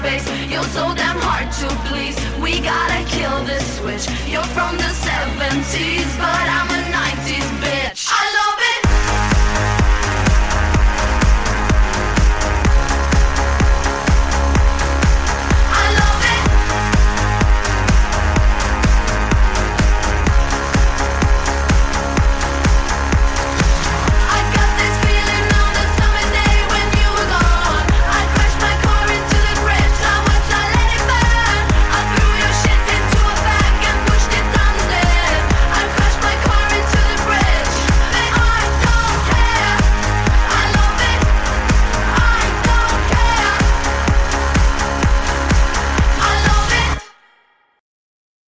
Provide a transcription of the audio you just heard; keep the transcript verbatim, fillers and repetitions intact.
space. You're so damn hard to please. We gotta kill this switch. You're from the seventies, but I'm a nineties baby.